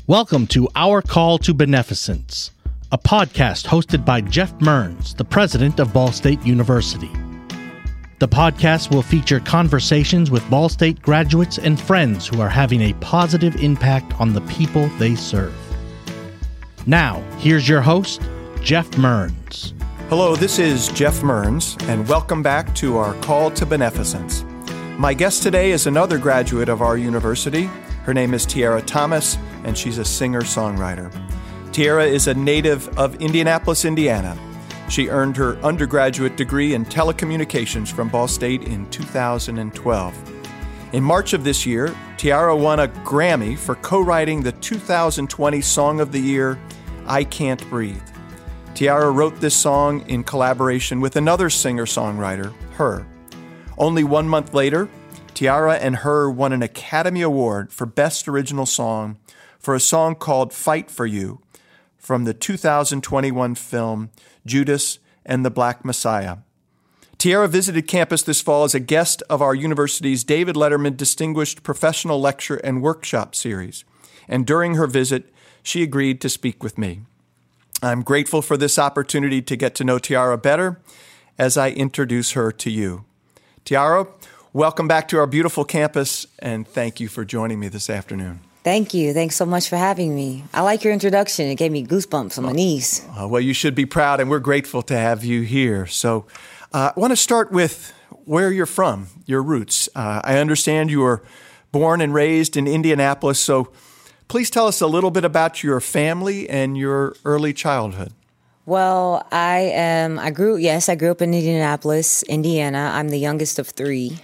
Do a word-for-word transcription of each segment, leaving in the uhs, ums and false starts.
Welcome to Our Call to Beneficence, a podcast hosted by Jeff Mearns, the president of Ball State University. The podcast will feature conversations with Ball State graduates and friends who are having a positive impact on the people they serve. Now, here's your host, Jeff Mearns. Hello, this is Jeff Mearns, and welcome back to Our Call to Beneficence. My guest today is another graduate of our university. Her name is Tiara Thomas, and she's a singer-songwriter. Tiara is a native of Indianapolis, Indiana. She earned her undergraduate degree in telecommunications from Ball State in two thousand twelve. In March of this year, Tiara won a Grammy for co-writing the two thousand twenty Song of the Year, I Can't Breathe. Tiara wrote this song in collaboration with another singer-songwriter, Her. Only one month later, Tiara and Her won an Academy Award for Best Original Song for a song called Fight for You from the two thousand twenty-one film Judas and the Black Messiah. Tiara visited campus this fall as a guest of our university's David Letterman Distinguished Professional Lecture and Workshop Series, and during her visit, she agreed to speak with me. I'm grateful for this opportunity to get to know Tiara better as I introduce her to you. Tiara, welcome back to our beautiful campus, and thank you for joining me this afternoon. Thank you. Thanks so much for having me. I like your introduction. It gave me goosebumps on my knees. Uh, well, you should be proud, and we're grateful to have you here. So uh, I want to start with where you're from, your roots. Uh, I understand you were born and raised in Indianapolis, so please tell us a little bit about your family and your early childhood. Well, I am, I grew, yes, I grew up in Indianapolis, Indiana. I'm the youngest of three.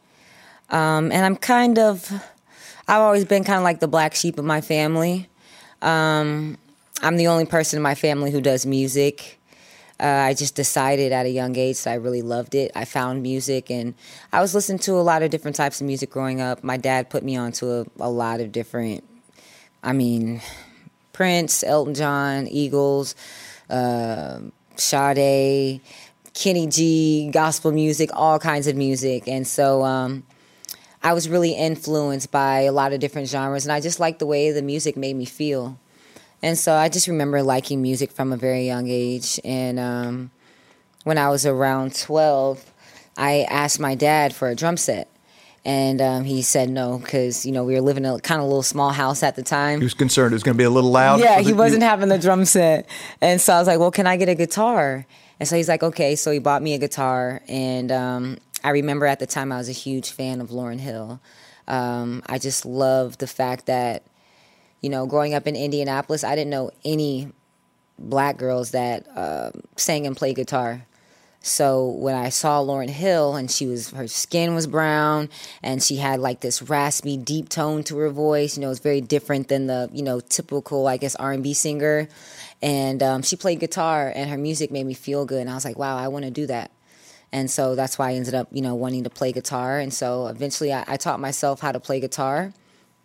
Um, and I'm kind of, I've always been kind of like the black sheep of my family. Um, I'm the only person in my family who does music. Uh, I just decided at a young age that I really loved it. I found music, and I was listening to a lot of different types of music growing up. My dad put me onto a, a lot of different, I mean, Prince, Elton John, Eagles, uh, Sade, Kenny G, gospel music, all kinds of music. And so um, I was really influenced by a lot of different genres, and I just liked the way the music made me feel. And so I just remember liking music from a very young age. And um, when I was around twelve, I asked my dad for a drum set. And um, he said no, because, you know, we were living in a kind of little small house at the time. He was concerned it was going to be a little loud. Yeah, was he it, wasn't you... having the drum set. And so I was like, well, can I get a guitar? And so he's like, okay. So he bought me a guitar. And um, I remember at the time I was a huge fan of Lauryn Hill. Um, I just loved the fact that, you know, growing up in Indianapolis, I didn't know any black girls that uh, sang and played guitar. So when I saw Lauryn Hill, and she was, her skin was brown, and she had like this raspy, deep tone to her voice. You know, it's very different than the, you know, typical, I guess, R and B singer. And um, she played guitar, and her music made me feel good. And I was like, wow, I want to do that. And so that's why I ended up, you know, wanting to play guitar. And so eventually I, I taught myself how to play guitar.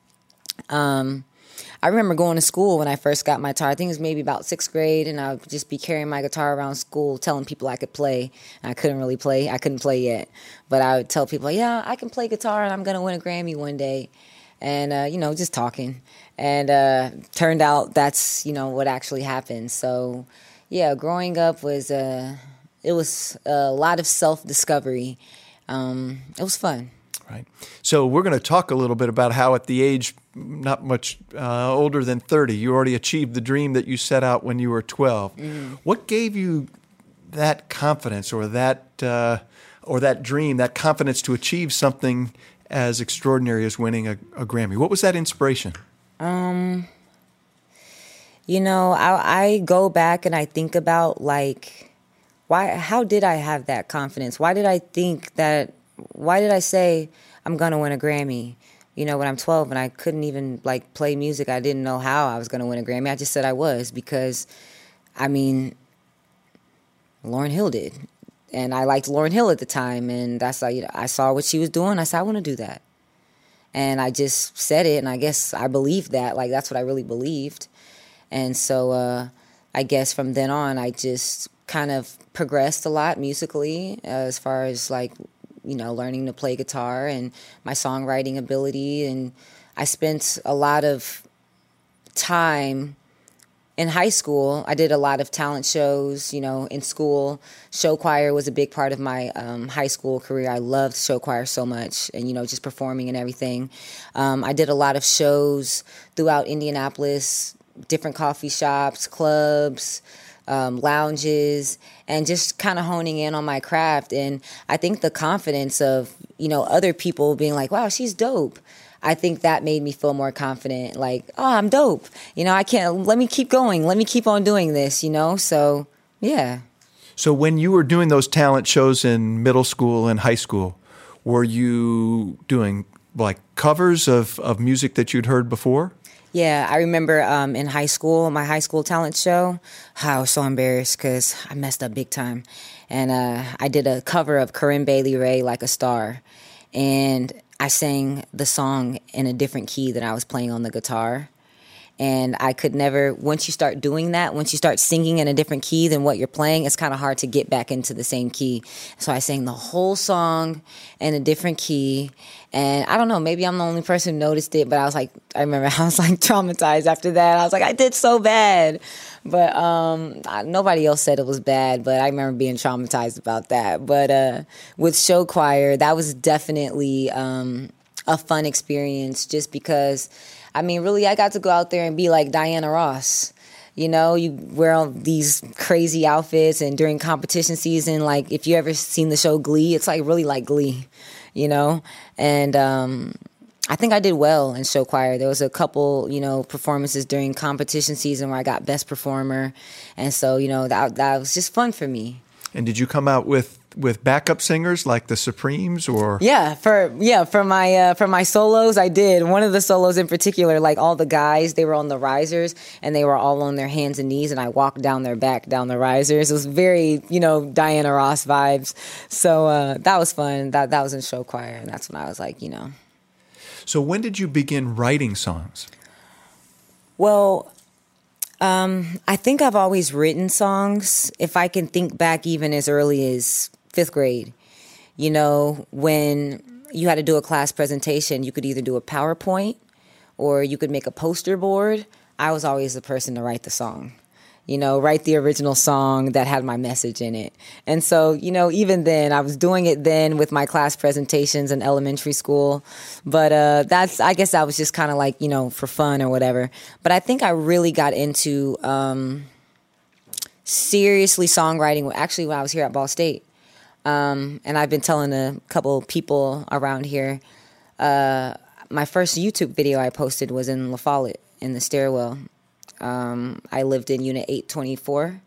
Um, I remember going to school when I first got my guitar. I think it was maybe about sixth grade, and I would just be carrying my guitar around school, telling people I could play. And I couldn't really play. I couldn't play yet. But I would tell people, yeah, I can play guitar, and I'm going to win a Grammy one day. And, uh, you know, just talking. And uh, turned out that's, you know, what actually happened. So, yeah, growing up was, uh, it was a lot of self-discovery. Um, it was fun. Right. So we're going to talk a little bit about how at the age not much uh, older than thirty, you already achieved the dream that you set out when you were twelve. Mm-hmm. What gave you that confidence or that uh, or that dream, that confidence to achieve something as extraordinary as winning a, a Grammy? What was that inspiration? Um, you know, I, I go back and I think about, like, why? How did I have that confidence? Why did I think that? Why did I say I'm going to win a Grammy? You know, when I'm twelve and I couldn't even, like, play music, I didn't know how I was going to win a Grammy. I just said I was because, I mean, Lauryn Hill did. And I liked Lauryn Hill at the time, and that's like, you know, I saw what she was doing. I said, I want to do that. And I just said it, and I guess I believed that. Like, that's what I really believed. And so uh, I guess from then on, I just kind of progressed a lot musically uh, as far as, like, you know, learning to play guitar and my songwriting ability. And I spent a lot of time in high school, I did a lot of talent shows, you know, in school. Show choir was a big part of my um, high school career. I loved show choir so much and, you know, just performing and everything. Um, I did a lot of shows throughout Indianapolis, different coffee shops, clubs, um, lounges, and just kind of honing in on my craft. And I think the confidence of, you know, other people being like, wow, she's dope. I think that made me feel more confident, like, oh, I'm dope. You know, I can't, let me keep going. Let me keep on doing this, you know? So, yeah. So when you were doing those talent shows in middle school and high school, were you doing like covers of, of music that you'd heard before? Yeah, I remember um, in high school, my high school talent show, I was so embarrassed because I messed up big time. And uh, I did a cover of Corinne Bailey Rae, Like a Star. And I sang the song in a different key than I was playing on the guitar. And I could never, once you start doing that, once you start singing in a different key than what you're playing, it's kind of hard to get back into the same key. So I sang the whole song in a different key. And I don't know, maybe I'm the only person who noticed it, but I was like, I remember I was like traumatized after that. I was like, I did so bad. But um, I, nobody else said it was bad, but I remember being traumatized about that. But uh, with show choir, that was definitely um, a fun experience just because, I mean, really, I got to go out there and be like Diana Ross. You know, you wear all these crazy outfits, and during competition season, like if you ever seen the show Glee, it's like really like Glee, you know? And um, I think I did well in show choir. There was a couple, you know, performances during competition season where I got best performer. And so, you know, that that was just fun for me. And did you come out with, with backup singers like the Supremes or? Yeah, for yeah, for my uh, for my solos, I did. One of the solos in particular, like all the guys, they were on the risers and they were all on their hands and knees, and I walked down their back down the risers. It was very, you know, Diana Ross vibes. So uh, that was fun. That that was in show choir, and that's when I was like, you know. So when did you begin writing songs? Well, um, I think I've always written songs. If I can think back even as early as fifth grade, you know, when you had to do a class presentation, you could either do a PowerPoint or you could make a poster board. I was always the person to write the song, you know, write the original song that had my message in it. And so, you know, even then, I was doing it then with my class presentations in elementary school. But uh, that's, I guess that was just kind of like, you know, for fun or whatever. But I think I really got into um, seriously songwriting actually when I was here at Ball State. Um, and I've been telling a couple people around here, uh, my first YouTube video I posted was in La Follette in the stairwell. Um, I lived in Unit eight twenty-four,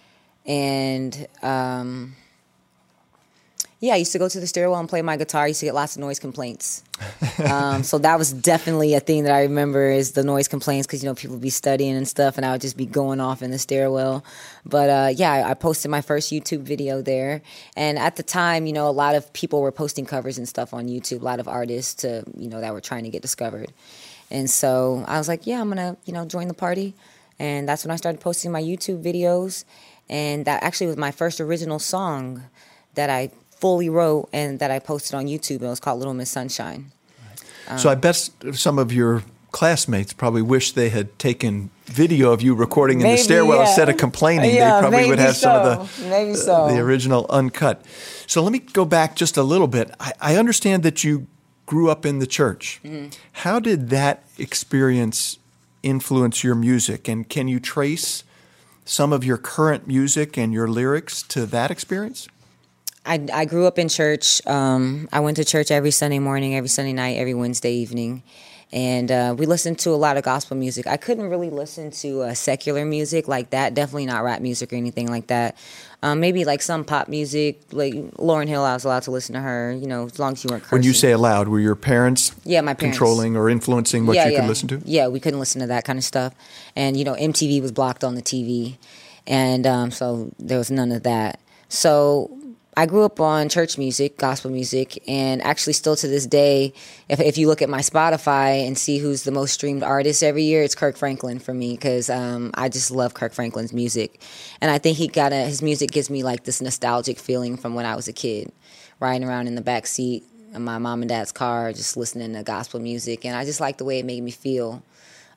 and um, yeah, I used to go to the stairwell and play my guitar. I used to get lots of noise complaints. Um, so that was definitely a thing that I remember is the noise complaints because, you know, people would be studying and stuff, and I would just be going off in the stairwell. But uh, yeah, I, I posted my first YouTube video there. And at the time, you know, a lot of people were posting covers and stuff on YouTube, a lot of artists to, you know, that were trying to get discovered. And so I was like, yeah, I'm going to, you know, join the party. And that's when I started posting my YouTube videos. And that actually was my first original song that I fully wrote and that I posted on YouTube. It was called Little Miss Sunshine. Um, so I bet some of your classmates probably wish they had taken video of you recording in maybe, the stairwell yeah. instead of complaining. Yeah, they probably would have so. some of the, maybe so. the original uncut. So let me go back just a little bit. I, I understand that you grew up in the church. Mm-hmm. How did that experience influence your music? And can you trace some of your current music and your lyrics to that experience? I, I grew up in church. Um, I went to church every Sunday morning, every Sunday night, every Wednesday evening. And uh, we listened to a lot of gospel music. I couldn't really listen to uh, secular music like that. Definitely not rap music or anything like that. Um, maybe like some pop music, like Lauryn Hill, I was allowed to listen to her, you know, as long as you weren't cursing. When you say allowed, were your parents, yeah, my parents controlling or influencing what yeah, you yeah. could listen to? Yeah, we couldn't listen to that kind of stuff. And, you know, M T V was blocked on the T V. And um, so there was none of that. So I grew up on church music, gospel music, and actually still to this day, if if you look at my Spotify and see who's the most streamed artist every year, it's Kirk Franklin for me because um, I just love Kirk Franklin's music. And I think he got a, his music gives me like this nostalgic feeling from when I was a kid, riding around in the back seat of my mom and dad's car, just listening to gospel music. And I just like the way it made me feel.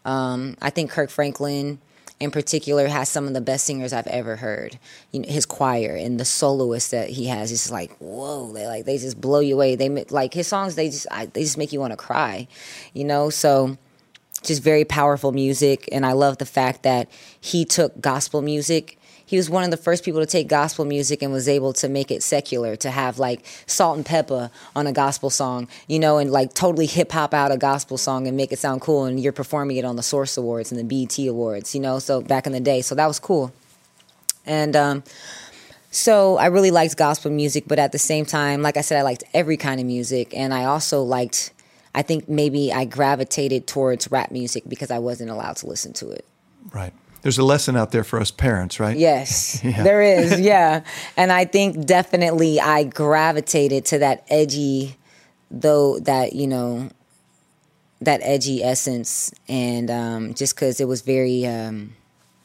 Um, I think Kirk Franklin, in particular, has some of the best singers I've ever heard. You know, his choir and the soloists that he has, it's just like, whoa, they like they just blow you away. They like his songs, they just I, they just make you want to cry, you know. So just very powerful music, and I love the fact that he took gospel music. He was one of the first people to take gospel music and was able to make it secular, to have like Salt and Pepper on a gospel song, you know, and like totally hip hop out a gospel song and make it sound cool. And you're performing it on the Source Awards and the B E T Awards, you know, so back in the day. So that was cool. And um, so I really liked gospel music, but at the same time, like I said, I liked every kind of music. And I also liked, I think maybe I gravitated towards rap music because I wasn't allowed to listen to it. Right. There's a lesson out there for us parents, right? Yes, yeah. There is, yeah. And I think definitely I gravitated to that edgy, though, that, you know, that edgy essence. And um, just because it was very um,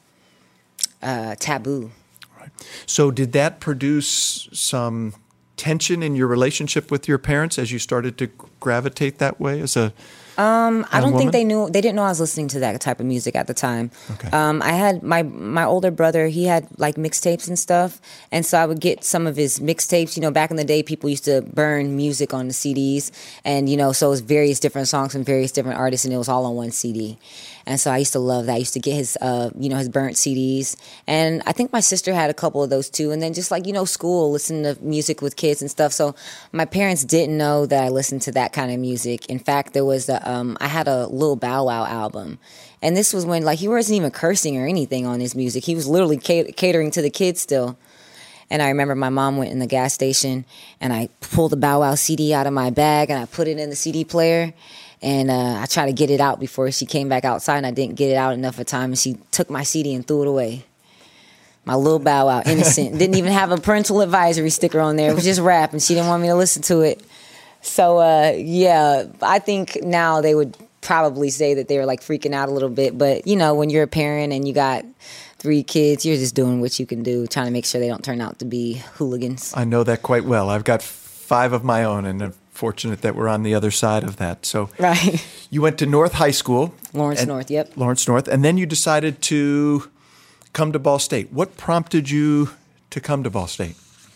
uh, taboo. Right. So did that produce some tension in your relationship with your parents as you started to gravitate that way as a Um, I don't woman? think they knew. They didn't know I was listening to that type of music at the time. Okay. Um, I had my my older brother. He had like mixtapes and stuff, and so I would get some of his mixtapes. You know, back in the day, people used to burn music on the C Ds, and you know, so it was various different songs from various different artists, and it was all on one C D. And so I used to love that. I used to get his, uh, you know, his burnt C Ds, and I think my sister had a couple of those too. And then just like you know, school, listen to music with kids and stuff. So my parents didn't know that I listened to that kind of music. In fact, there was a, um, I had a Lil Bow Wow album, and this was when like he wasn't even cursing or anything on his music. He was literally cat- catering to the kids still. And I remember my mom went in the gas station, and I pulled the Bow Wow C D out of my bag, and I put it in the C D player. And uh, I tried to get it out before she came back outside, and I didn't get it out enough of time, and she took my C D and threw it away. My Lil Bow Wow, innocent. Didn't even have a parental advisory sticker on there. It was just rap, and she didn't want me to listen to it. So, uh, yeah, I think now they would probably say that they were, like, freaking out a little bit. But, you know, when you're a parent and you got three kids, you're just doing what you can do, trying to make sure they don't turn out to be hooligans. I know that quite well. I've got five of my own, and I'm fortunate that we're on the other side of that. So right. You went to North High School. Lawrence and, North, yep. Lawrence North. And then you decided to come to Ball State. What prompted you to come to Ball State?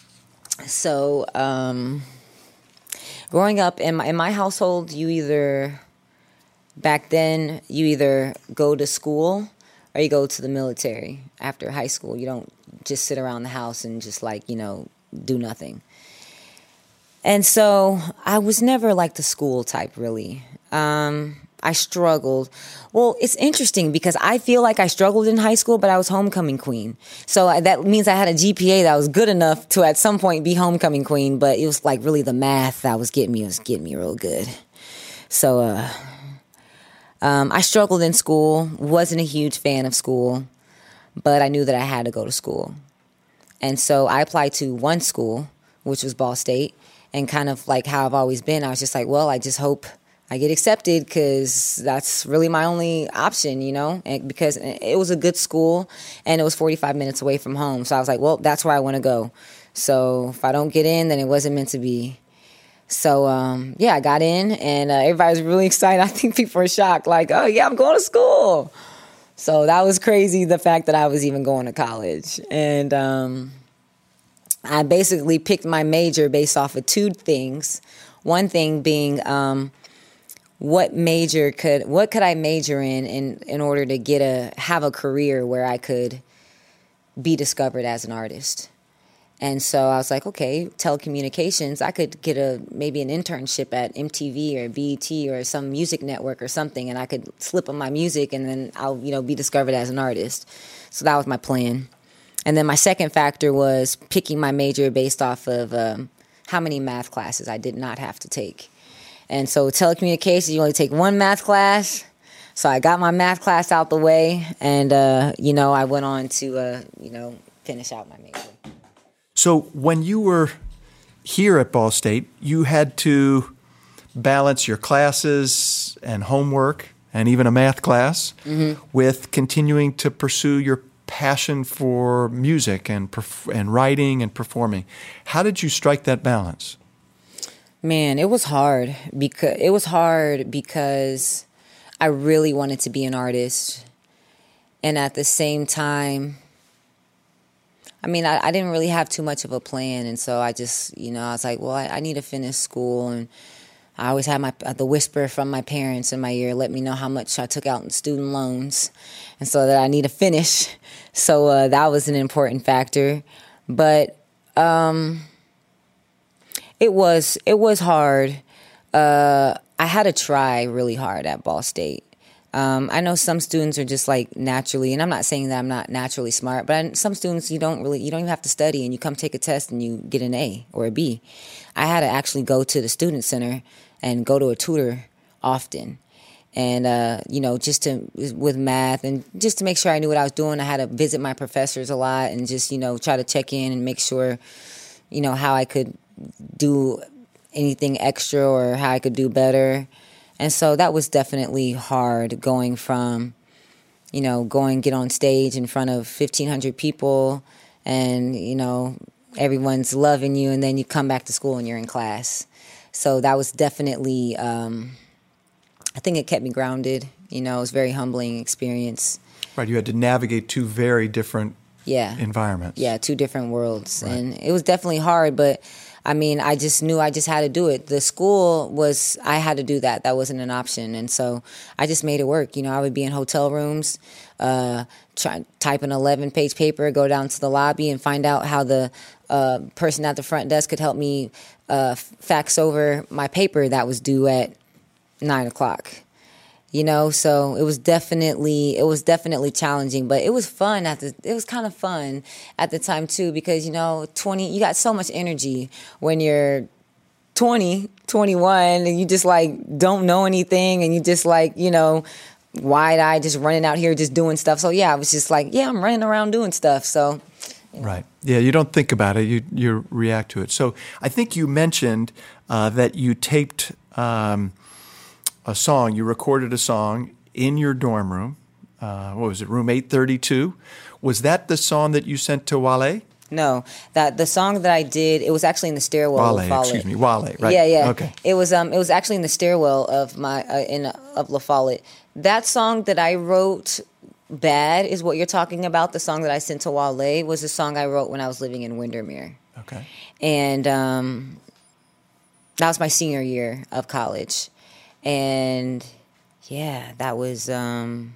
So, um, growing up in my, in my household, you either, back then, you either go to school or you go to the military after high school. You don't just sit around the house and just like, you know, do nothing. And so I was never like the school type, really. Um, I struggled. Well, it's interesting because I feel like I struggled in high school, but I was homecoming queen. So I, that means I had a G P A that was good enough to at some point be homecoming queen, but it was like really the math that was getting me, it was getting me real good. So uh, um, I struggled in school, wasn't a huge fan of school, but I knew that I had to go to school. And so I applied to one school, which was Ball State. And kind of like how I've always been, I was just like, well, I just hope I get accepted because that's really my only option, you know, and because it was a good school and it was forty-five minutes away from home. So I was like, well, that's where I want to go. So if I don't get in, then it wasn't meant to be. So, um, yeah, I got in and uh, everybody was really excited. I think people were shocked, like, oh, yeah, I'm going to school. So that was crazy, the fact that I was even going to college. And um I basically picked my major based off of two things. One thing being, um, what major could, what could I major in, in in order to get a, have a career where I could be discovered as an artist. And so I was like, okay, telecommunications, I could get a, maybe an internship at M T V or B E T or some music network or something, and I could slip on my music and then I'll, you know, be discovered as an artist. So that was my plan. And then my second factor was picking my major based off of um, how many math classes I did not have to take. And so telecommunications, you only take one math class. So I got my math class out the way, and, uh, you know, I went on to, uh, you know, finish out my major. So when you were here at Ball State, you had to balance your classes and homework and even a math class mm-hmm. with continuing to pursue your passion for music and perf- and writing and performing. How did you strike that balance? Man, it was hard because it was hard because I really wanted to be an artist. And at the same time, I mean, I, I didn't really have too much of a plan. And so I just, you know, I was like, well, I, I need to finish school. And I always had my the whisper from my parents in my ear, let me know how much I took out in student loans. And so that I need to finish. So uh, that was an important factor. But um, it was it was hard. Uh, I had to try really hard at Ball State. Um, I know some students are just like naturally, and I'm not saying that I'm not naturally smart, but I, some students you don't really, you don't even have to study, and you come take a test and you get an A or a B. I had to actually go to the student center and go to a tutor often, and uh, you know, just to with math and just to make sure I knew what I was doing. I had to visit my professors a lot and just you know try to check in and make sure, you know, how I could do anything extra or how I could do better. And so that was definitely hard going from, you know, going get on stage in front of fifteen hundred people and, you know, everyone's loving you and then you come back to school and you're in class. So that was definitely, um, I think it kept me grounded. You know, it was a very humbling experience. Right, you had to navigate two very different yeah. environments. Yeah, two different worlds. Right. And it was definitely hard, but I mean, I just knew I just had to do it. The school was, I had to do that. That wasn't an option. And so I just made it work. You know, I would be in hotel rooms, uh, try, type an eleven-page paper, go down to the lobby and find out how the uh, person at the front desk could help me uh, fax over my paper that was due at nine o'clock. You know, so it was definitely it was definitely challenging, but it was fun at the it was kind of fun at the time too, because you know, twenty you got so much energy when you're twenty, twenty-one and you just like don't know anything and you just like, you know, wide-eyed just running out here just doing stuff. So yeah, I was just like, yeah, I'm running around doing stuff. So you know. Right. Yeah, you don't think about it, you you react to it. So I think you mentioned uh, that you taped um a song, you recorded a song in your dorm room. Uh, what was it, room eight thirty-two? Was that the song that you sent to Wale? No, that the song that I did, it was actually in the stairwell Wale, of Wale. excuse me, Wale, right? Yeah, yeah. Okay. It was um, it was actually in the stairwell of my uh, in uh, of La Follette. That song that I wrote, "Bad," is what you're talking about. The song that I sent to Wale was a song I wrote when I was living in Windermere. Okay. And um, that was my senior year of college. And yeah, that was, um,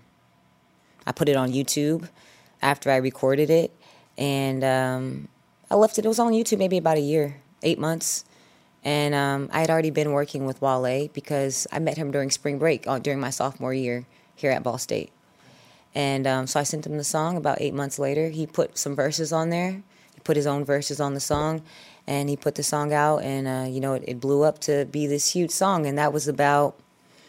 I put it on YouTube after I recorded it. And um, I left it, it was on YouTube maybe about a year, eight months. And um, I had already been working with Wale because I met him during spring break, uh, during my sophomore year here at Ball State. And um, so I sent him the song about eight months later. He put some verses on there. He put his own verses on the song. And he put the song out, and, uh, you know, it, it blew up to be this huge song. And that was about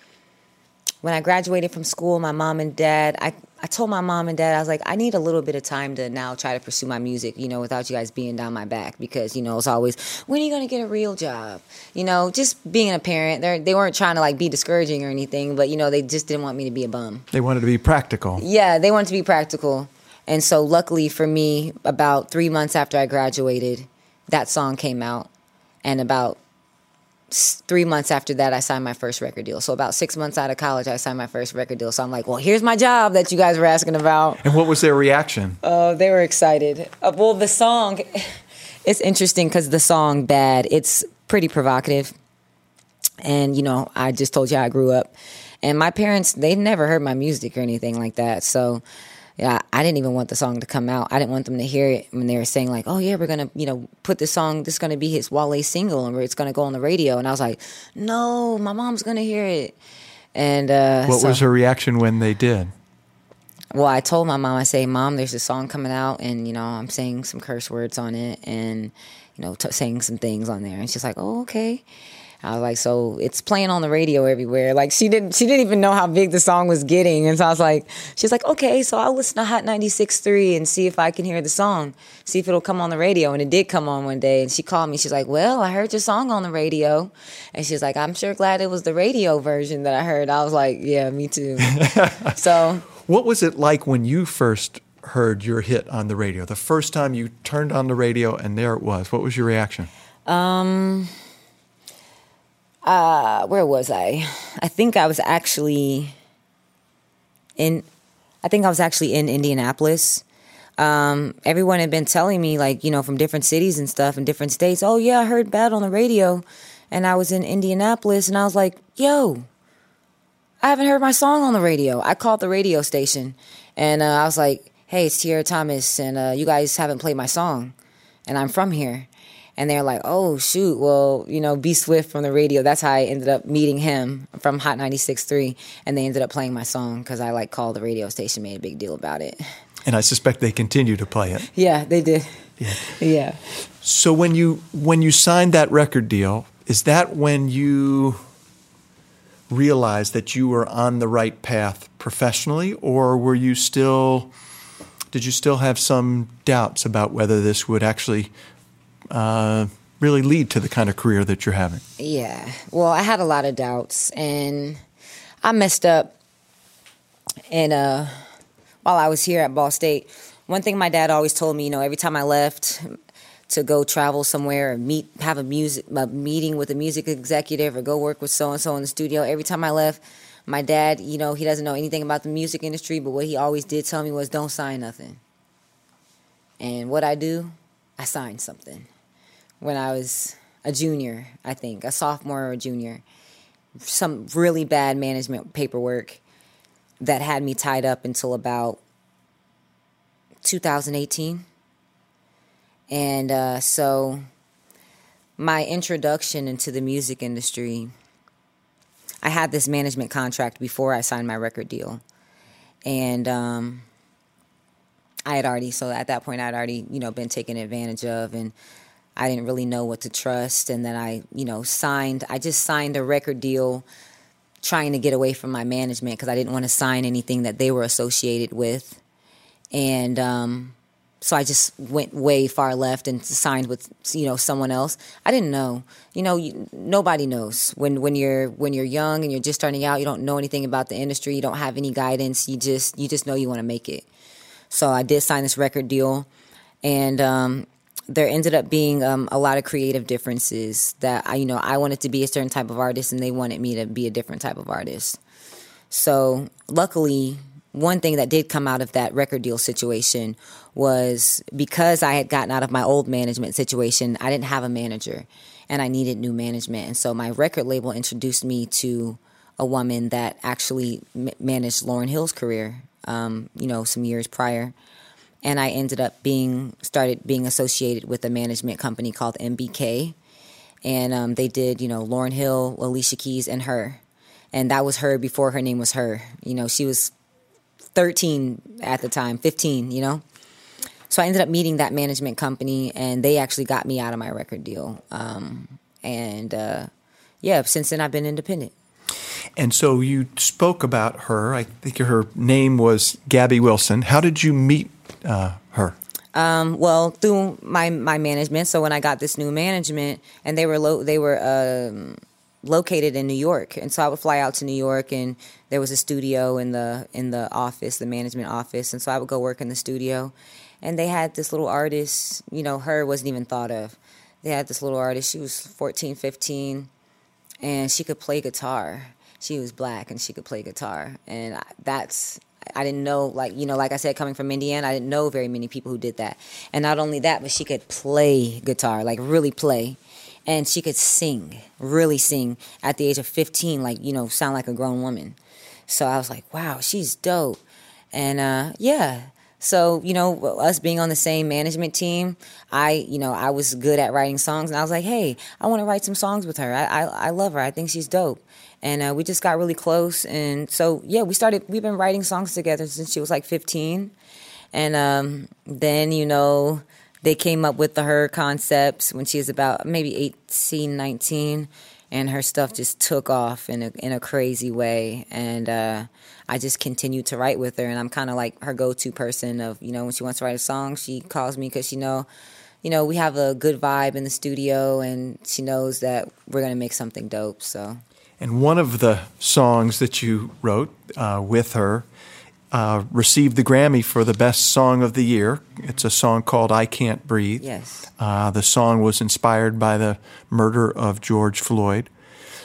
when I graduated from school, my mom and dad, I, I told my mom and dad, I was like, I need a little bit of time to now try to pursue my music, you know, without you guys being down my back. Because, you know, it's always, when are you going to get a real job? You know, just being a parent, they they weren't trying to, like, be discouraging or anything. But, you know, they just didn't want me to be a bum. They wanted to be practical. Yeah, they wanted to be practical. And so luckily for me, about three months after I graduated, that song came out, and about three months after that, I signed my first record deal. So about six months out of college, I signed my first record deal. So I'm like, well, here's my job that you guys were asking about. And what was their reaction? Oh, uh, they were excited. Uh, well, the song, it's interesting because the song Bad, it's pretty provocative. And, you know, I just told you how I grew up. And my parents, they never heard my music or anything like that. So yeah, I didn't even want the song to come out. I didn't want them to hear it when they were saying like, oh yeah, we're going to, you know, put this song, this is going to be his Wale single and it's going to go on the radio. And I was like, no, my mom's going to hear it. And uh, what so, was her reaction when they did? Well, I told my mom, I say, Mom, there's a song coming out and, you know, I'm saying some curse words on it and, you know, t- saying some things on there. And she's like, oh, okay. I was like, so it's playing on the radio everywhere. Like she didn't, she didn't even know how big the song was getting. And so I was like, she's like, okay, so I'll listen to Hot ninety-six point three and see if I can hear the song, see if it'll come on the radio. And it did come on one day. And she called me. She's like, well, I heard your song on the radio. And she's like, I'm sure glad it was the radio version that I heard. I was like, yeah, me too. So what was it like when you first heard your hit on the radio? The first time you turned on the radio and there it was. What was your reaction? Um... Uh, where was I? I think I was actually in, I think I was actually in Indianapolis. Um, everyone had been telling me, like, you know, from different cities and stuff in different states, oh, yeah, I heard Bad on the radio. And I was in Indianapolis, and I was like, yo, I haven't heard my song on the radio. I called the radio station, and uh, I was like, hey, it's Tierra Thomas, and uh, you guys haven't played my song, and I'm from here. And they're like, oh, shoot, well, you know, B Swift from the radio. That's how I ended up meeting him from Hot ninety-six point three, and they ended up playing my song because I, like, called the radio station, made a big deal about it. And I suspect they continue to play it. Yeah, they did. Yeah. Yeah. So when you when you signed that record deal, is that when you realized that you were on the right path professionally, or were you still, did you still have some doubts about whether this would actually uh, really lead to the kind of career that you're having? Yeah. Well, I had a lot of doubts, and I messed up. And uh, while I was here at Ball State, one thing my dad always told me, you know, every time I left to go travel somewhere or meet, have a music a meeting with a music executive or go work with so-and-so in the studio, every time I left, my dad, you know, he doesn't know anything about the music industry, but what he always did tell me was, don't sign nothing. And what I do, I signed something. When I was a junior, I think, a sophomore or a junior, some really bad management paperwork that had me tied up until about two thousand eighteen. And uh, so my introduction into the music industry, I had this management contract before I signed my record deal. And um, I had already, so at that point, I had already, you know, been taken advantage of, and I didn't really know what to trust. And then I, you know, signed, I just signed a record deal trying to get away from my management because I didn't want to sign anything that they were associated with. And um, so I just went way far left and signed with, you know, someone else. I didn't know. You know, you, nobody knows. When when you're when you're young and you're just starting out, you don't know anything about the industry. You don't have any guidance. You just you just know you want to make it. So I did sign this record deal, and um, there ended up being um, a lot of creative differences that I, you know, I wanted to be a certain type of artist, and they wanted me to be a different type of artist. So luckily, one thing that did come out of that record deal situation was because I had gotten out of my old management situation, I didn't have a manager, and I needed new management. And so my record label introduced me to a woman that actually m- managed Lauryn Hill's career, um, you know, some years prior. And I ended up being, started being associated with a management company called M B K. And um, they did, you know, Lauryn Hill, Alicia Keys, and her. And that was her before her name was her. You know, she was thirteen at the time, fifteen, you know. So I ended up meeting that management company, and they actually got me out of my record deal. Um, and, uh, yeah, since then I've been independent. And so you spoke about her. I think her name was Gabby Wilson. How did you meet uh, her? Um, well, through my, my management. So when I got this new management, and they were lo- they were um, located in New York, and so I would fly out to New York, and there was a studio in the in the office, the management office, and so I would go work in the studio. And they had this little artist, you know, her wasn't even thought of. They had this little artist. She was fourteen, fifteen, and she could play guitar. She was black, and she could play guitar. And that's, I didn't know, like, you know, like I said, coming from Indiana, I didn't know very many people who did that. And not only that, but she could play guitar, like really play. And she could sing, really sing at the age of fifteen, like, you know, sound like a grown woman. So I was like, wow, she's dope. And, uh, yeah. So, you know, us being on the same management team, I, you know, I was good at writing songs. And I was like, hey, I want to write some songs with her. I I, I love her. I think she's dope. And uh, we just got really close. And so, yeah, we started, we've been writing songs together since she was like fifteen. And um, then, you know, they came up with the Her concepts when she was about maybe eighteen, nineteen. And her stuff just took off in a in a crazy way. And uh, I just continued to write with her. And I'm kind of like her go-to person of, you know, when she wants to write a song, she calls me because she know, you know, we have a good vibe in the studio, and she knows that we're going to make something dope. So. And one of the songs that you wrote uh, with her uh, received the Grammy for the best song of the year. It's a song called I Can't Breathe. Yes. Uh, the song was inspired by the murder of George Floyd.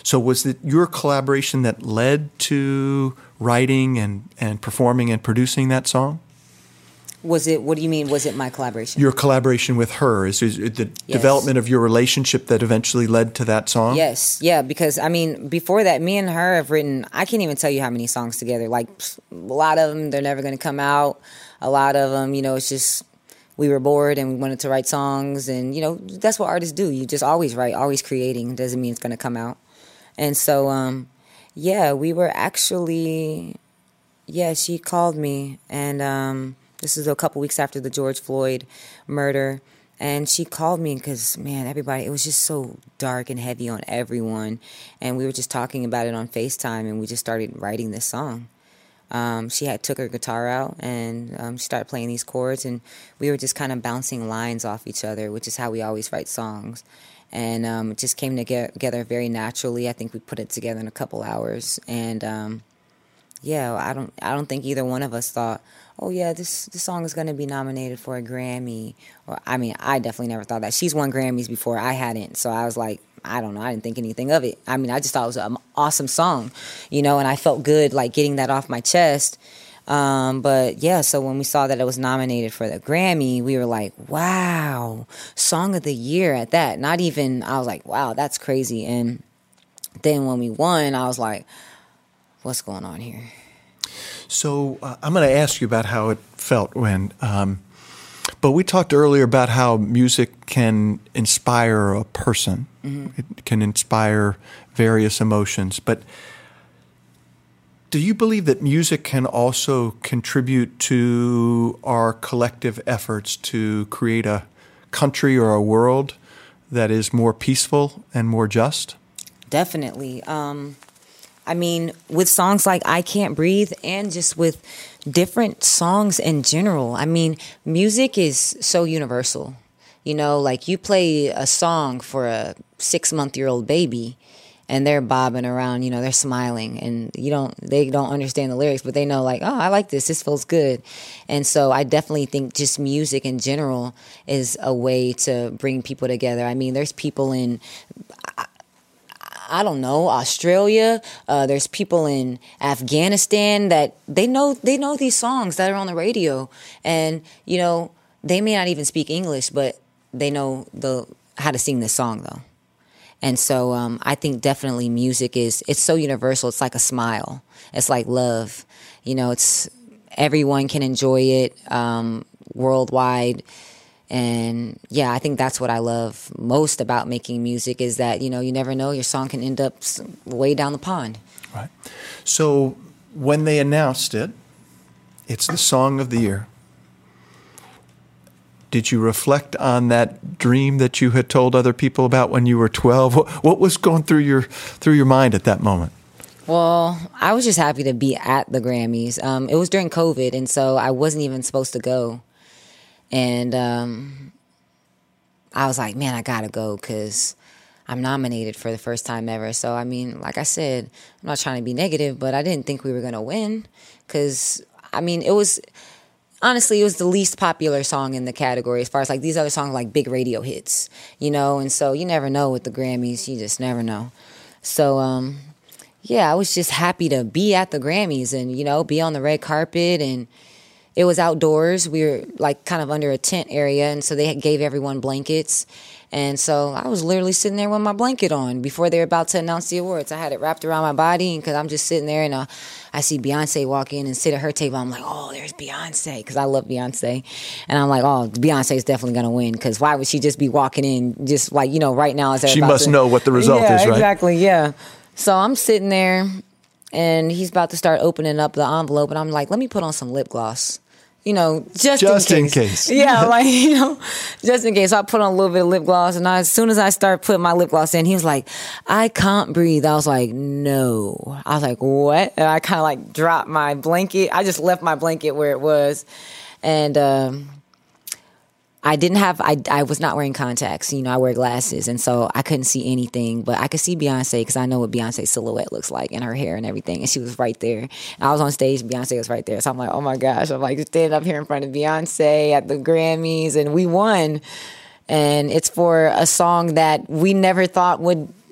So was it your collaboration that led to writing and, and performing and producing that song? Was it, what do you mean, was it my collaboration? Your collaboration with her, is, is it the yes. development of your relationship that eventually led to that song? Yes, yeah, because, I mean, before that, me and her have written, I can't even tell you how many songs together. Like, a lot of them, they're never going to come out. A lot of them, you know, it's just, we were bored and we wanted to write songs. And, you know, that's what artists do. You just always write, always creating. Doesn't mean it's going to come out. And so, um, yeah, we were actually, yeah, she called me and, um, this is a couple weeks after the George Floyd murder, and she called me because, man, everybody, it was just so dark and heavy on everyone, and we were just talking about it on FaceTime, and we just started writing this song. Um, she had took her guitar out, and um, she started playing these chords, and we were just kind of bouncing lines off each other, which is how we always write songs. And um, it just came together very naturally. I think we put it together in a couple hours, and um, yeah, I don't, I don't think either one of us thought, oh yeah, this this song is going to be nominated for a Grammy. Or I mean, I definitely never thought that. She's won Grammys before, I hadn't. So I was like, I don't know, I didn't think anything of it. I mean, I just thought it was an awesome song, you know, and I felt good like getting that off my chest. Um, but yeah, so when we saw that it was nominated for the Grammy, we were like, wow, Song of the Year at that. Not even, I was like, wow, that's crazy. And then when we won, I was like, what's going on here? So uh, I'm going to ask you about how it felt when, um, but we talked earlier about how music can inspire a person. Mm-hmm. It can inspire various emotions. But do you believe that music can also contribute to our collective efforts to create a country or a world that is more peaceful and more just? Definitely. Um I mean, with songs like I Can't Breathe and just with different songs in general, I mean, music is so universal. You know, like you play a song for a six-month-year-old baby and they're bobbing around, you know, they're smiling and you don't, they don't understand the lyrics, but they know like, oh, I like this, this feels good. And so I definitely think just music in general is a way to bring people together. I mean, there's people in... I don't know, Australia. Uh, there's people in Afghanistan that they know they know these songs that are on the radio, and you know they may not even speak English, but they know the how to sing this song though. And so um, I think definitely music is it's so universal. It's like a smile. It's like love. You know, it's everyone can enjoy it um, worldwide. And yeah, I think that's what I love most about making music is that, you know, you never know, your song can end up way down the pond. Right. So when they announced it, it's the Song of the Year. Did you reflect on that dream that you had told other people about when you were twelve? What, what was going through your through your mind at that moment? Well, I was just happy to be at the Grammys. Um, it was during COVID, and so I wasn't even supposed to go. And um, I was like, man, I got to go because I'm nominated for the first time ever. So, I mean, like I said, I'm not trying to be negative, but I didn't think we were going to win because, I mean, it was, honestly, it was the least popular song in the category as far as like these other songs like big radio hits, you know? And so you never know with the Grammys. You just never know. So, um, yeah, I was just happy to be at the Grammys and, you know, be on the red carpet and, it was outdoors. We were like kind of under a tent area, and so they gave everyone blankets. And so I was literally sitting there with my blanket on before they were about to announce the awards. I had it wrapped around my body because I'm just sitting there, and uh, I see Beyonce walk in and sit at her table. I'm like, oh, there's Beyonce because I love Beyonce. And I'm like, oh, Beyonce is definitely going to win because why would she just be walking in just like, you know, right now? As she must to, know what the result yeah, is, right? Exactly, yeah. So I'm sitting there, and he's about to start opening up the envelope, and I'm like, let me put on some lip gloss. You know, just, just in case. in case. Yeah, like, you know, just in case. So I put on a little bit of lip gloss, and I, as soon as I start putting my lip gloss in, he was like, I can't breathe. I was like, no. I was like, what? And I kind of like dropped my blanket. I just left my blanket where it was. And um, I didn't have, I, I was not wearing contacts. You know, I wear glasses, and so I couldn't see anything. But I could see Beyonce because I know what Beyonce's silhouette looks like and her hair and everything. And she was right there. And I was on stage, and Beyonce was right there. So I'm like, oh my gosh. I'm like standing up here in front of Beyonce at the Grammys, and we won. And it's for a song that we never thought would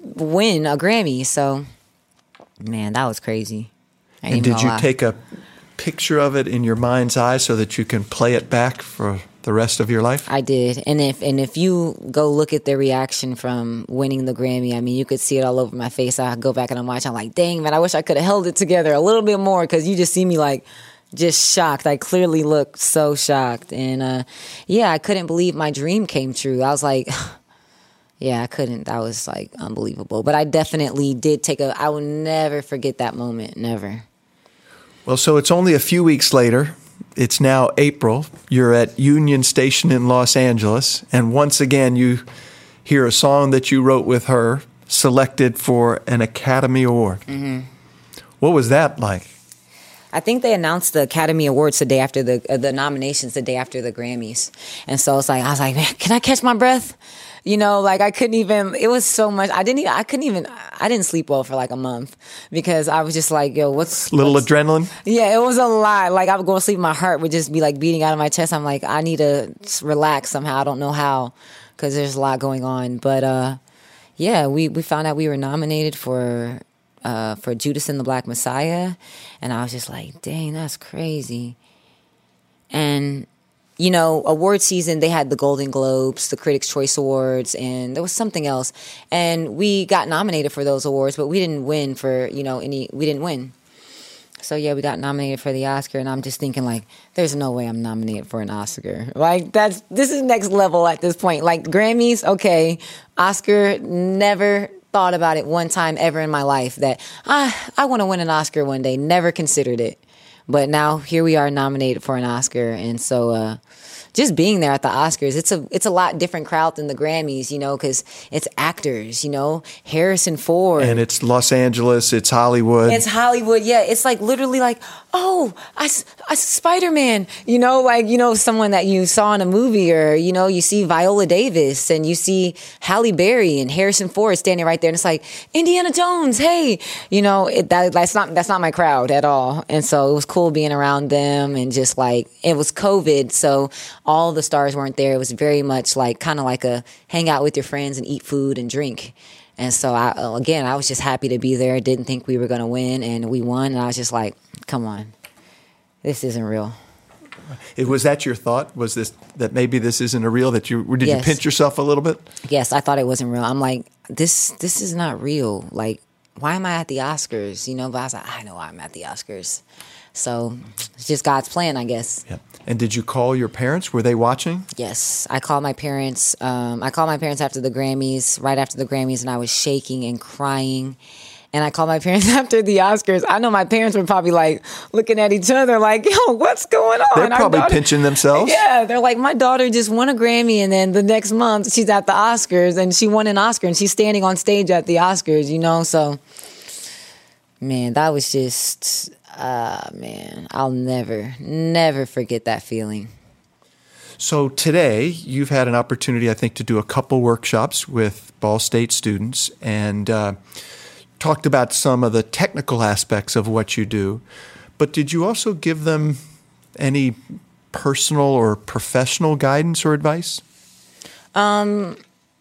win a Grammy. So, man, that was crazy. I ain't And even did you gonna lie. take a picture of it in your mind's eye so that you can play it back for the rest of your life? I did, and if and if you go look at the reaction from winning the Grammy, I mean, you could see it all over my face. I go back and I'm watching. I'm like, dang, man, I wish I could have held it together a little bit more, because you just see me like just shocked. I clearly looked so shocked, and uh, yeah, I couldn't believe my dream came true. I was like, yeah, I couldn't. That was like unbelievable. But I definitely did take a. I will never forget that moment. Never. Well, so it's only a few weeks later. It's now April. You're at Union Station in Los Angeles, and once again you hear a song that you wrote with her selected for an Academy Award. Mm-hmm. What was that like? I think they announced the Academy Awards the day after the uh, the nominations, the day after the Grammys, and so it's like I was like, man, can I catch my breath? You know, like I couldn't even. It was so much. I didn't. Even, I couldn't even. I didn't sleep well for like a month because I was just like, yo, what's Little what's, adrenaline? Yeah, it was a lot. Like I would go to sleep, my heart would just be like beating out of my chest. I'm like, I need to relax somehow. I don't know how, because there's a lot going on. But uh, yeah, we we found out we were nominated for. Uh, for Judas and the Black Messiah, and I was just like, dang, that's crazy. And, you know, award season, they had the Golden Globes, the Critics' Choice Awards, and there was something else. And we got nominated for those awards, but we didn't win for, you know, any, we didn't win. So, yeah, we got nominated for the Oscar, and I'm just thinking, like, there's no way I'm nominated for an Oscar. Like, that's, this is next level at this point. Like, Grammys, okay, Oscar, never thought about it one time ever in my life that ah, I want to win an Oscar one day. Never considered it. But now here we are nominated for an Oscar. And so uh, just being there at the Oscars, it's a it's a lot different crowd than the Grammys, you know, because it's actors, you know, Harrison Ford. And it's Los Angeles, it's Hollywood. It's Hollywood, yeah. It's like literally like, oh, I, I Spider-Man, you know, like, you know, someone that you saw in a movie, or, you know, you see Viola Davis and you see Halle Berry and Harrison Ford standing right there, and it's like, Indiana Jones, hey, you know, it, that, that's not that's not my crowd at all. And so it was cool being around them, and just like, it was COVID, so all the stars weren't there. It was very much like kind of like a hang out with your friends and eat food and drink. And so, I, again, I was just happy to be there. Didn't think we were going to win, and we won. And I was just like, come on, this isn't real. It, was that your thought? Was this that maybe this isn't a real? That you did Yes. you pinch yourself a little bit? Yes, I thought it wasn't real. I'm like, this this is not real. Like, why am I at the Oscars? You know, but I was like, I know I'm at the Oscars. So it's just God's plan, I guess. Yeah. And did you call your parents? Were they watching? Yes, I called my parents. Um, I called my parents after the Grammys, right after the Grammys, and I was shaking and crying. And I called my parents after the Oscars. I know my parents were probably like looking at each other like, yo, what's going on? They're Our probably daughter- pinching themselves. Yeah, they're like, my daughter just won a Grammy, and then the next month she's at the Oscars, and she won an Oscar, and she's standing on stage at the Oscars, you know? So, man, that was just... Ah, uh, man, I'll never, never forget that feeling. So today, you've had an opportunity, I think, to do a couple workshops with Ball State students, and uh, talked about some of the technical aspects of what you do. But did you also give them any personal or professional guidance or advice? Um...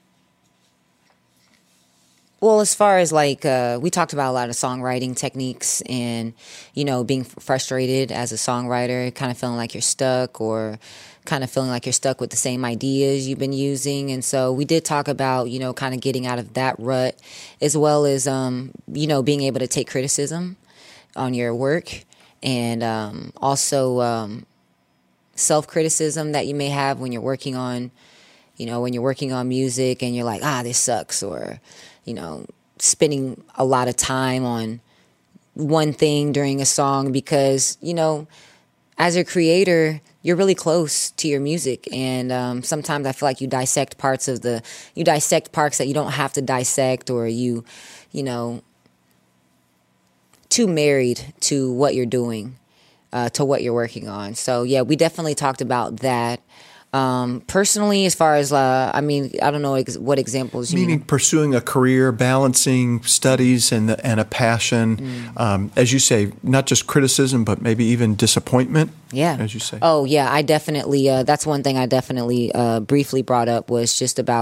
Well, as far as like, uh, we talked about a lot of songwriting techniques and, you know, being frustrated as a songwriter, kind of feeling like you're stuck, or kind of feeling like you're stuck with the same ideas you've been using. And so we did talk about, you know, kind of getting out of that rut, as well as, um, you know, being able to take criticism on your work, and um, also um, self-criticism that you may have when you're working on, you know, when you're working on music and you're like, ah, this sucks, or... you know, spending a lot of time on one thing during a song, because, you know, as a creator, you're really close to your music. And um, sometimes I feel like you dissect parts of the, you dissect parts that you don't have to dissect, or you, you know, too married to what you're doing, uh, to what you're working on. So, yeah, we definitely talked about that. Um, personally, as far as, uh, I mean, I don't know ex- what examples you Meaning mean. pursuing a career, balancing studies and and a passion, mm. um, as you say, not just criticism, but maybe even disappointment. Yeah, as you say. Oh, yeah, I definitely. Uh, that's one thing I definitely uh, briefly brought up, was just about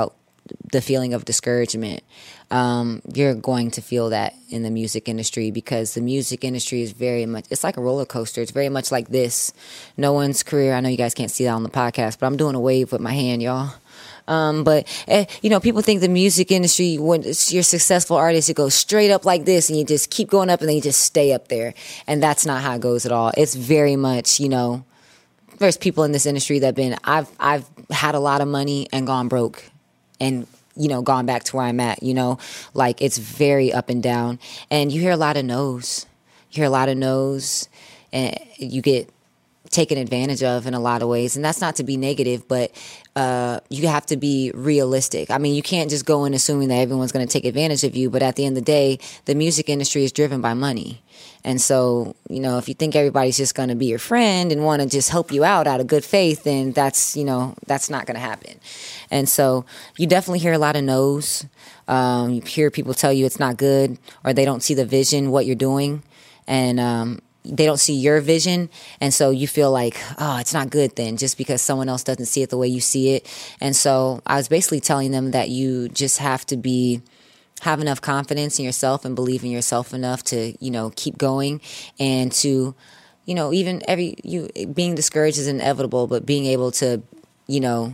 the feeling of discouragement. Um, you're going to feel that in the music industry, because the music industry is very much, it's like a roller coaster. It's very much like this. No one's career, I know you guys can't see that on the podcast, but I'm doing a wave with my hand, y'all. Um, but, eh, you know, people think the music industry, when you're a successful artist, it goes straight up like this and you just keep going up and then you just stay up there. And that's not how it goes at all. It's very much, you know, there's people in this industry that have been, I've, I've had a lot of money and gone broke and, you know, gone back to where I'm at, you know, like it's very up and down. And you hear a lot of no's. You hear a lot of no's, and you get taken advantage of in a lot of ways. And that's not to be negative, but uh, you have to be realistic. I mean, you can't just go in assuming that everyone's going to take advantage of you. But at the end of the day, the music industry is driven by money. And so, you know, if you think everybody's just going to be your friend and want to just help you out out of good faith, then that's, you know, that's not going to happen. And so you definitely hear a lot of no's. Um, you hear people tell you it's not good, or they don't see the vision, what you're doing. And um, they don't see your vision. And so you feel like, oh, it's not good then, just because someone else doesn't see it the way you see it. And so I was basically telling them that you just have to be, have enough confidence in yourself and believe in yourself enough to, you know, keep going, and to, you know, even every, you being discouraged is inevitable, but being able to, you know,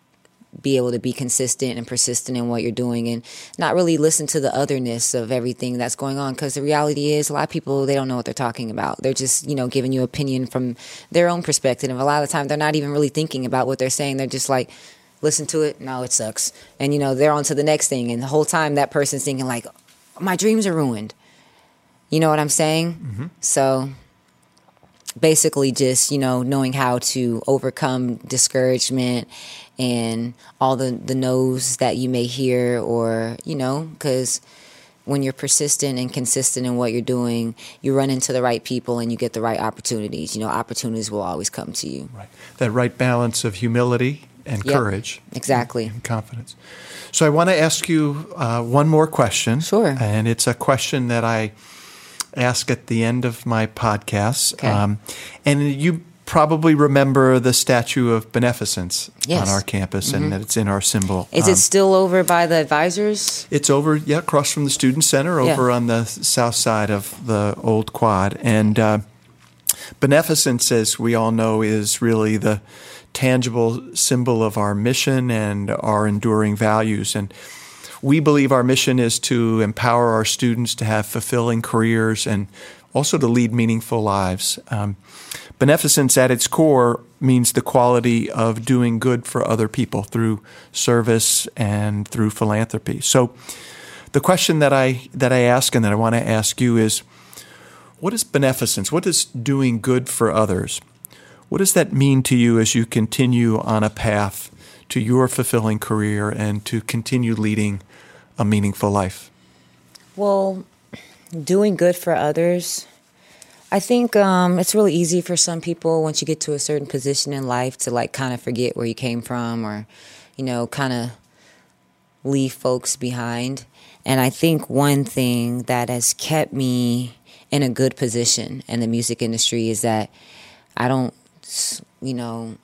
be able to be consistent and persistent in what you're doing, and not really listen to the otherness of everything that's going on. Because the reality is, a lot of people, they don't know what they're talking about. They're just, you know, giving you opinion from their own perspective. And a lot of the time, they're not even really thinking about what they're saying. They're just like, listen to it, no, it sucks. And, you know, they're on to the next thing. And the whole time that person's thinking like, my dreams are ruined. You know what I'm saying? Mm-hmm. So basically just, you know, knowing how to overcome discouragement and all the, the no's that you may hear, or, you know, because when you're persistent and consistent in what you're doing, you run into the right people and you get the right opportunities. You know, opportunities will always come to you. Right. That right balance of humility and yep, courage. Exactly. And confidence. So I want to ask you uh, one more question. Sure. And it's a question that I ask at the end of my podcasts. Okay. Um, and you probably remember the Statue of Beneficence yes. on our campus, mm-hmm. and that it's in our symbol. Is um, it still over by the advisors? It's over, yeah, across from the Student Center, over yeah. on the south side of the old quad. And uh, beneficence, as we all know, is really the tangible symbol of our mission and our enduring values. And we believe our mission is to empower our students to have fulfilling careers and also to lead meaningful lives. Um, beneficence at its core means the quality of doing good for other people through service and through philanthropy. So the question that I that I ask and that I want to ask you is, what is beneficence? What is doing good for others? What does that mean to you as you continue on a path to your fulfilling career and to continue leading a meaningful life? Well, doing good for others, I think um, it's really easy for some people once you get to a certain position in life to like kind of forget where you came from, or, you know, kind of leave folks behind. And I think one thing that has kept me in a good position in the music industry is that I don't, you know,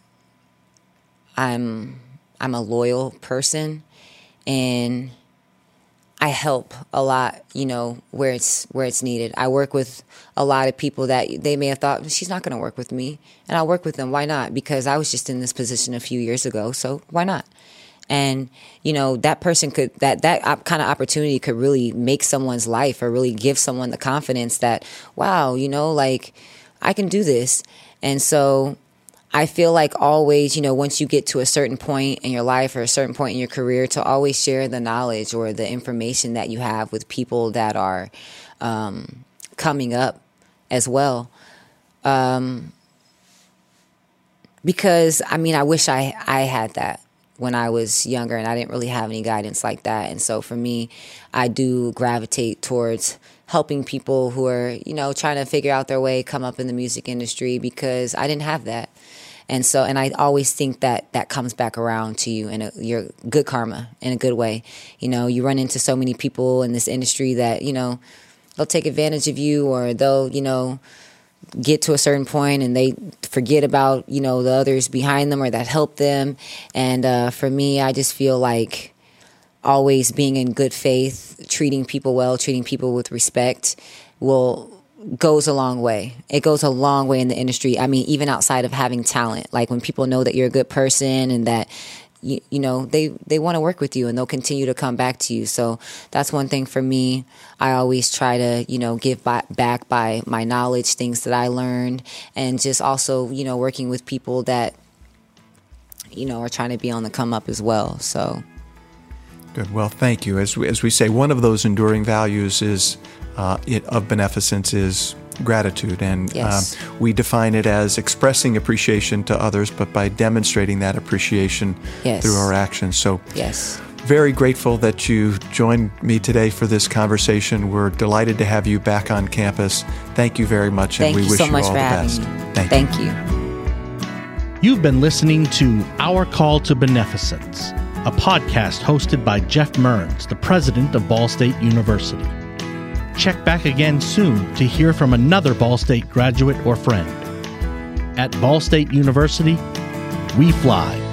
I'm I'm a loyal person, and I help a lot, you know, where it's where it's needed. I work with a lot of people that they may have thought, she's not going to work with me, and I'll work with them. Why not? Because I was just in this position a few years ago, so why not? And, you know, that person could, that, that kind of opportunity could really make someone's life, or really give someone the confidence that, wow, you know, like, I can do this. And so I feel like always, you know, once you get to a certain point in your life or a certain point in your career, to always share the knowledge or the information that you have with people that are um, coming up as well. Um, because, I mean, I wish I, I had that when I was younger, and I didn't really have any guidance like that. And so for me, I do gravitate towards helping people who are, you know, trying to figure out their way, come up in the music industry, because I didn't have that. And so, and I always think that that comes back around to you in a, your good karma, in a good way. You know, you run into so many people in this industry that, you know, they'll take advantage of you, or they'll, you know, get to a certain point and they forget about, you know, the others behind them or that help them. And uh, for me, I just feel like always being in good faith, treating people well, treating people with respect will goes a long way. It goes a long way in the industry. I mean, even outside of having talent, like when people know that you're a good person and that you, you know, they, they want to work with you and they'll continue to come back to you. So that's one thing for me. I always try to, you know, give by, back by my knowledge, things that I learned, and just also, you know, working with people that, you know, are trying to be on the come up as well. So. Good. Well, thank you. As we, as we say, one of those enduring values is uh, it, of beneficence is gratitude, and yes. um, we define it as expressing appreciation to others, but by demonstrating that appreciation yes. through our actions. So, yes. very grateful that you joined me today for this conversation. We're delighted to have you back on campus. Thank you very much, and Thank we you wish so you much all for the having best. me. Thank, Thank you. you. You've been listening to Our Call to Beneficence, a podcast hosted by Jeff Mearns, the president of Ball State University. Check back again soon to hear from another Ball State graduate or friend. At Ball State University, we fly.